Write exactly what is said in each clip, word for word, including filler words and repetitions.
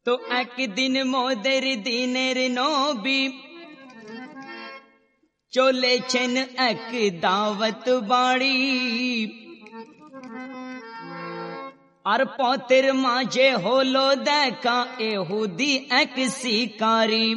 তো একদিন মোদের দিনের নবী চলেছেন এক দাওয়াত বাড়ি, আর পথের মাঝে হলো দেখা ইহুদি এক শিকারী।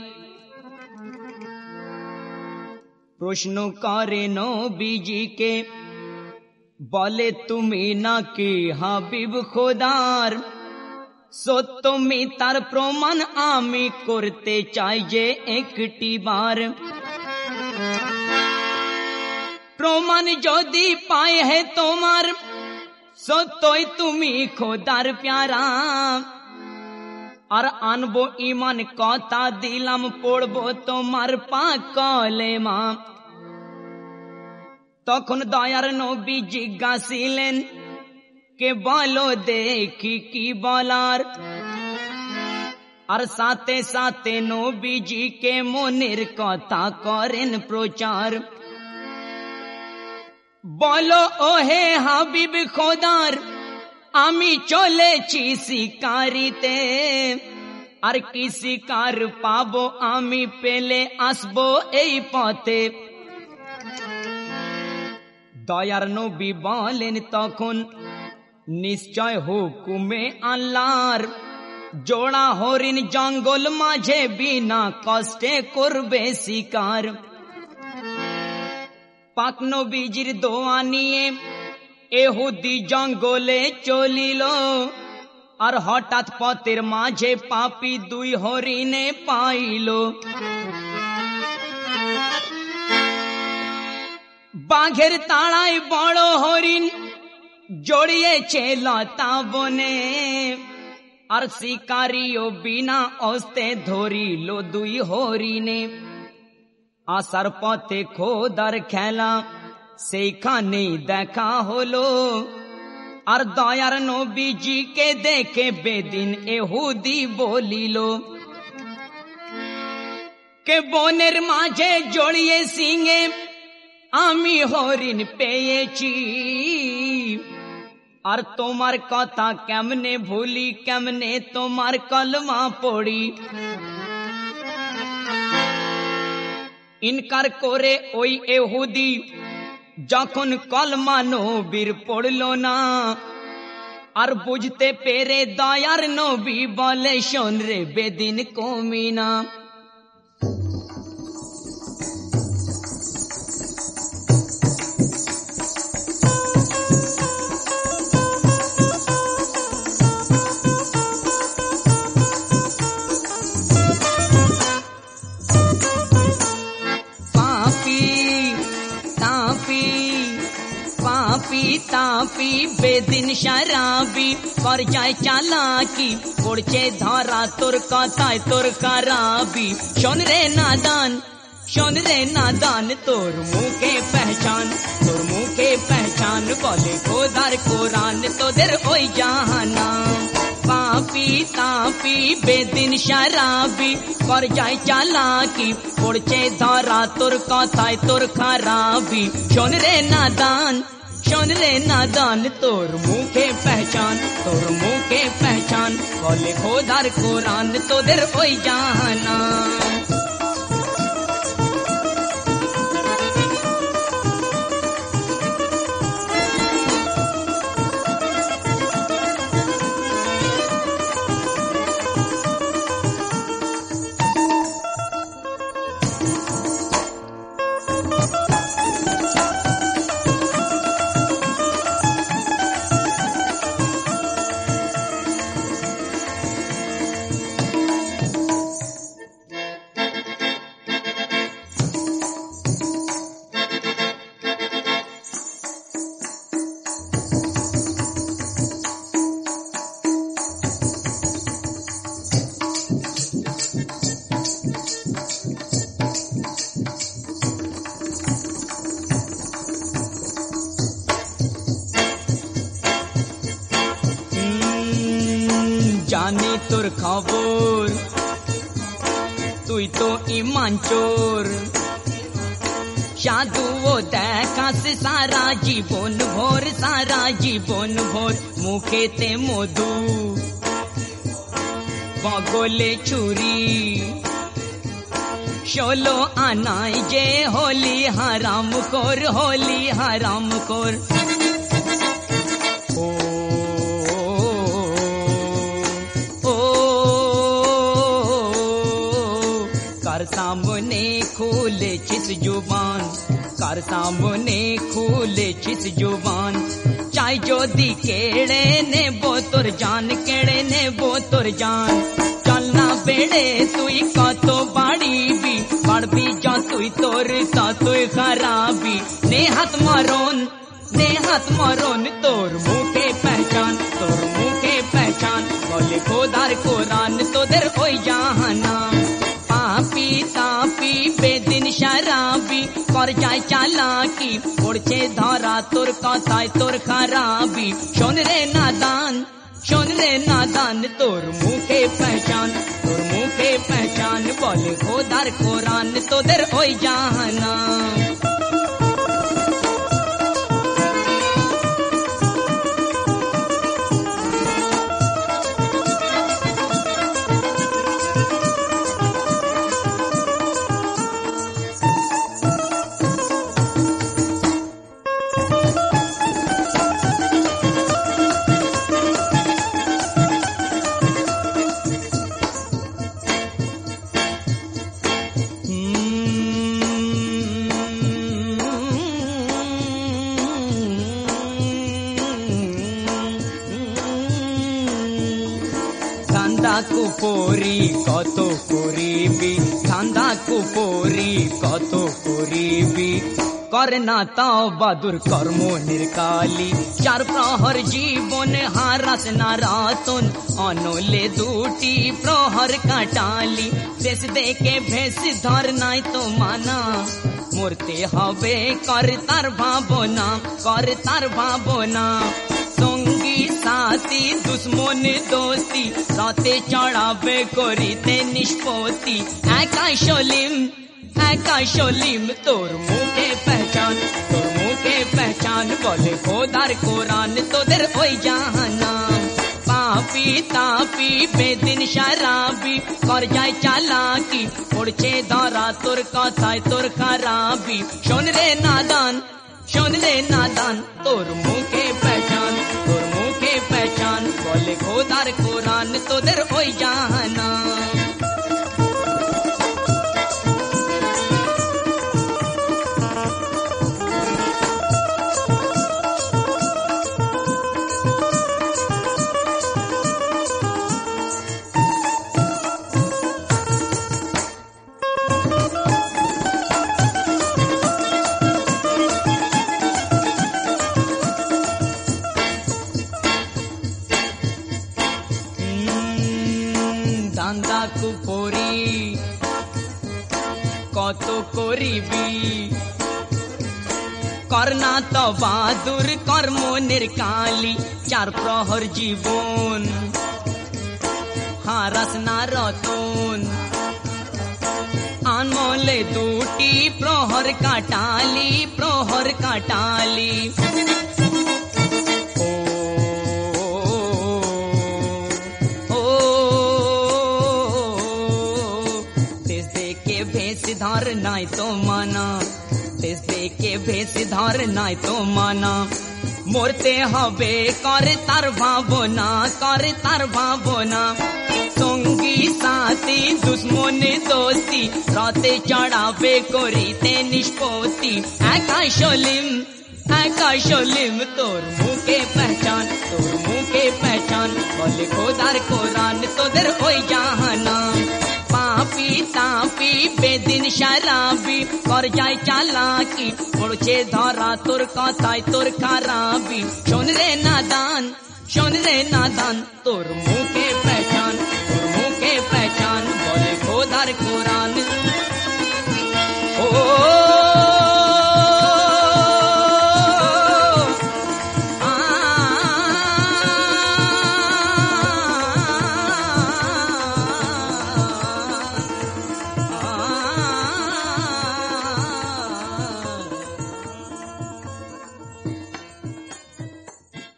প্রশ্ন করে নবীজিকে, বলে তুমি নাকি হাবিব খোদার? সত্য মিথ্যার প্রমাণ আমি করতে চাই যে একটি বার। প্রমাণ যদি পায় হে তোমার, সত্যই তুমি খোদার প্যারা। আর আনবো ইমান, কথা দিলাম পড়বো তোমার পাক কলেমা। তখন দয়ার নবী জিজ্ঞাসিলেন, কে বলো দেখি কি বলার। আর সাথে সাথে নবীজিকে মনের কথা করেন প্রচার। বলো ও হে হাবিব খোদার, আমি চলেছি শিকারিতে, আর কি শিকার পাবো আমি পেলে আসবো এই পথে। দয়ার নবী বলেন তখন, নিশ্চয় হুকুমে আল্লাহর, জোড়া হরিণ জঙ্গল মাঝে বিনা কষ্টে করবে শিকার। পাক নবীজির দোয়া নিয়ে ইহুদি জঙ্গলে চলিল, আর হঠাৎ পথের মাঝে পাপী দুই হরিণে পাইল। বাঘের তাড়ায় বড় হরিণ জড়িয়েছে লতা বনে, আর শিকারিও বিনা অস্তে ধরিল দুই হরিণে। আসার পথে খোদার খেলা সেইখানে দেখা হলো, আর দয়ার নবীজিকে দেখে বেদিন ইহুদি বলিল, কে বনের মাঝে জড়িয়ে সিংহে আমি হরিণ পেয়েছি। আর তোমার কথা কেমনে ভুলি, কেমনে তোমার কলমা পড়ি। ইনকার করে ওই ইহুদি যখন কলমা নবীর পড়ল না, আর বুঝতে পেরে দয়ার নবী বলে, শোন রে বেদিন কমিনা। তাপি বেদিন শরাবি কর যায় চালাকি, পড়ছে ধরা তোর কথায় তোর খারাপি। শোন রে নাদান, শোন রে নাদান, তোর মুখে পেহচান, তোর মুখে পেহচান, বলে খোদার কোরআন তোদের ওই জাহান্নাম। পাপি তাপি বেদিন শরাবি কর যায় চালাকি, পড়ছে ধরা তোর কথায় তোর খারাপি। শোন রে নাদান, শোন রে নাদান, তোর মুখে পেহচান, তোর মুখে পেহচান, বলে খোদার কোরআন তোদের ওই জাহান্নাম। জানি তোর খবর, তুই তো ইমান চোর। সাধু ও দেখাস সারা জীবন ভোর, সারা জীবন ভোর মুখেতে মধু। বগলে ছুরি ষোলো আনাই যে হোলি হারাম কর হোলি হারাম কর ও ও কার সামনে খুলেছিস জুবান কার সামনে খুলেছিস জুবান চাই যদি কেড়ে নেব তোর জান কেড়ে নেব তোর জান চল না বেড়ে তুই কত বাড়িবি বাড়বি যতই তোর ততই খারাপি নে হাত মরণ নে হাত মরণ তোর মুখে পেহচান তোর মুখে পেহচান বলে খোদার কোরআন তোদের ওই জাহান্নাম পাপি তাপি বেদিন শরাবি কর যায় চালাকি পড়ছে ধরা তোর কথায় তোর খারাপি শোন রে নাদান শোন রে নাদান তোর মুখে পেহচান তোর মুখে পেহচান বলে খোদার কোরআন তোদের ওই জাহান্নাম কুপরি কত করিবি ধান্দা কুপরি কত করিবি করে না তাও বাদুর কর্ম নির্কালি চার প্রহর জীবন হারাস না রাতন অনলে দুটি প্রহর কাটালি শেষ দেখে ভেস ধর নাই তো মানা মরতে হবে কর তার ভাবনা কর তার ভাবনা সঙ্গী সাথী দুশ্মন দোস্তি রাতে চড়াবে করিতে নিষ্পত্তি একাই সলিম একাই সলিম তোর মুখে পেহচান তোর মুখে পেহচান বলে খোদার কোরআন তোদের ওই জাহান্নাম পাপি তাপি বেদিন শরাবি কর যায় চালাকি পড়ছে ধরা তোর কথায় তোর খারাপি শোন রে নাদান শোন রে নাদান তোর মুখে পেহচান তোর মুখে পেহচান বলে খোদার কোরআন তোদের ওই জাহান্নাম ধান্দা কুপরি কত করিবি করনা তো বাদুর কর্ম নির্কালি চার প্রহর জীবন হারাস না রতন আনমলে দুটি প্রহর কাটালি প্রহর কাটালি ধর নাই তো মানা দেশ দেখে ভেস ধর নাই তো মানা মরতে হবে করে তার ভাবনা করে তার ভাবনা সঙ্গী সাথী দুশ্মন দোস্তি রাতে চড়াবে করিতে নিষ্পত্তি একাই সলিম একাই সলিম তোর মুখে পেহচান তোর মুখে পেহচান বলে খোদার কোরআন তোদের ওই জাহান্নাম পাপি তাপি বেদিন শরাবি কর যায় চালাকি পড়ছে ধরা তোর কথায় তোর খারাপি শোন রে নাদান শোন রে নাদান তোর মুখে